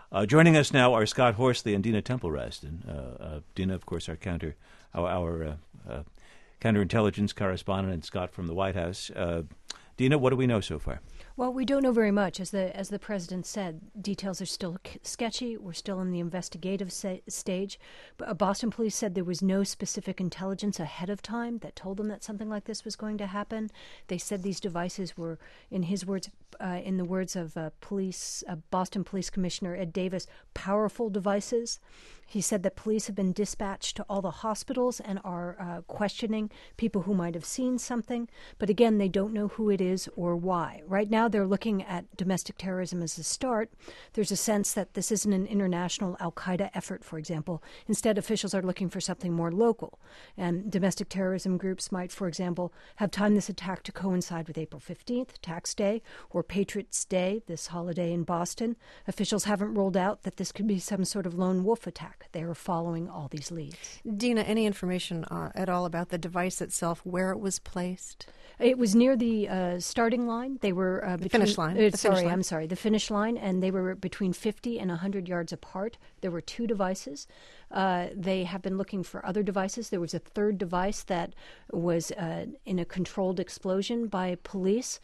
Joining us now are Scott Horsley and Dina Temple-Raston. Dina, of course, our counterintelligence correspondent, and Scott from the White House. Dina, what do we know so far? Well, we don't know very much. As the president said, details are still sketchy. We're still in the investigative stage. Boston police said there was no specific intelligence ahead of time that told them that something like this was going to happen. They said these devices were, in his words, in the words of Boston Police Commissioner Ed Davis, powerful devices. He said that police have been dispatched to all the hospitals and are questioning people who might have seen something. But again, they don't know who it is or why. Right now, they're looking at domestic terrorism as a start. There's a sense that this isn't an international al-Qaeda effort, for example. Instead, officials are looking for something more local. And domestic terrorism groups might, for example, have timed this attack to coincide with April 15th, Tax Day, or Patriots' Day, this holiday in Boston. Officials haven't ruled out that this could be some sort of lone wolf attack. They are following all these leads. Dina, any information at all about the device itself, where it was placed? It was near the starting line. They were the finish line. The finish line, and they were between 50 and 100 yards apart. There were two devices. They have been looking for other devices. There was a third device that was in a controlled explosion by police.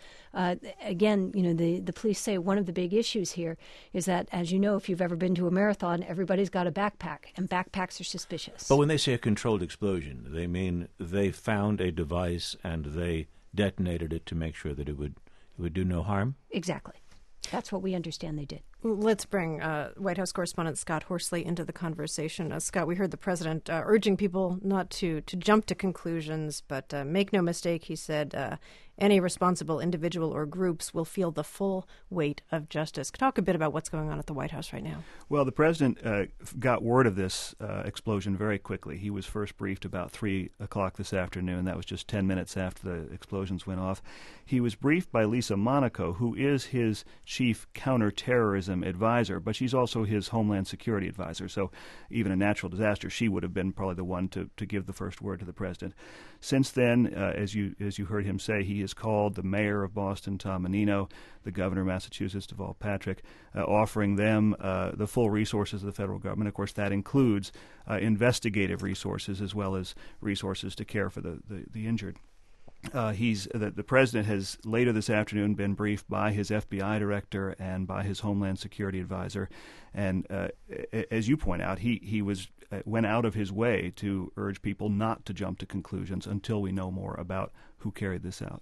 Again, the police say one of the big issues here is that, as you know, if you've ever been to a marathon, everybody's got a backpack, and backpacks are suspicious. But when they say a controlled explosion, they mean they found a device and they detonated it to make sure that it would do no harm? Exactly. That's what we understand they did. Let's bring White House correspondent Scott Horsley into the conversation. Scott, we heard the president urging people not to jump to conclusions, but make no mistake, he said, any responsible individual or groups will feel the full weight of justice. Talk a bit about what's going on at the White House right now. Well, the president got word of this explosion very quickly. He was first briefed about 3 o'clock this afternoon. That was just 10 minutes after the explosions went off. He was briefed by Lisa Monaco, who is his chief counterterrorism advisor, but she's also his Homeland Security advisor. So even a natural disaster, she would have been probably the one to give the first word to the president. Since then, as you heard him say, he has called the mayor of Boston, Tom Menino, the governor of Massachusetts, Deval Patrick, offering them the full resources of the federal government. Of course, that includes investigative resources as well as resources to care for the injured. The president has later this afternoon been briefed by his FBI director and by his Homeland Security advisor, and as you point out, he went out of his way to urge people not to jump to conclusions until we know more about who carried this out.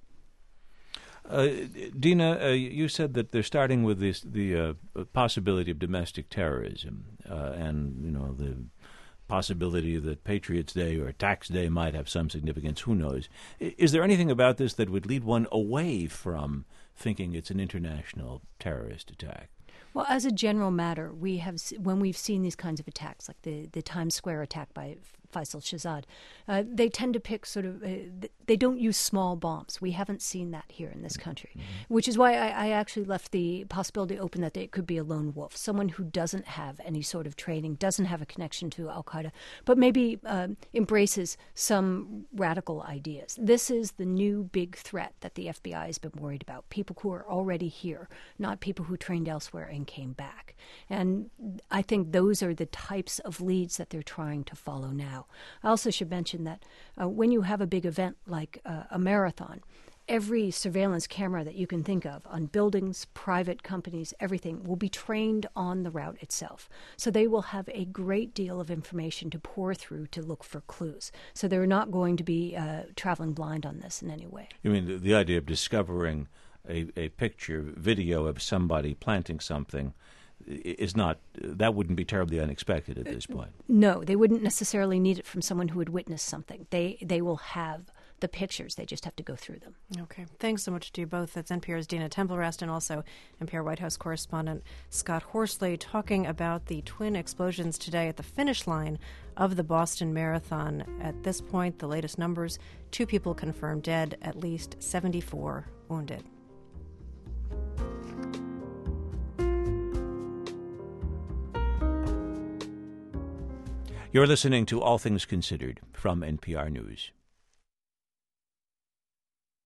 Dina, you said that they're starting with the possibility of domestic terrorism, and the possibility that Patriots' Day or Tax Day might have some significance. Who knows? Is there anything about this that would lead one away from thinking it's an international terrorist attack? Well, as a general matter, when we've seen these kinds of attacks, like the Times Square attack by Faisal Shahzad, they tend to pick they don't use small bombs. We haven't seen that here in this country, which is why I actually left the possibility open that it could be a lone wolf, someone who doesn't have any sort of training, doesn't have a connection to al-Qaeda, but maybe embraces some radical ideas. This is the new big threat that the FBI has been worried about, people who are already here, not people who trained elsewhere and came back. And I think those are the types of leads that they're trying to follow now. I also should mention that when you have a big event like a marathon, every surveillance camera that you can think of on buildings, private companies, everything will be trained on the route itself. So they will have a great deal of information to pour through to look for clues. So they're not going to be traveling blind on this in any way. You mean the idea of discovering a video of somebody planting something that wouldn't be terribly unexpected at this point? No, they wouldn't necessarily need it from someone who had witnessed something. They will have the pictures. They just have to go through them. Okay. Thanks so much to you both. That's NPR's Dina Temple-Raston and also NPR White House correspondent Scott Horsley talking about the twin explosions today at the finish line of the Boston Marathon. At this point, the latest numbers, 2 people confirmed dead, at least 74 wounded. You're listening to All Things Considered from NPR News.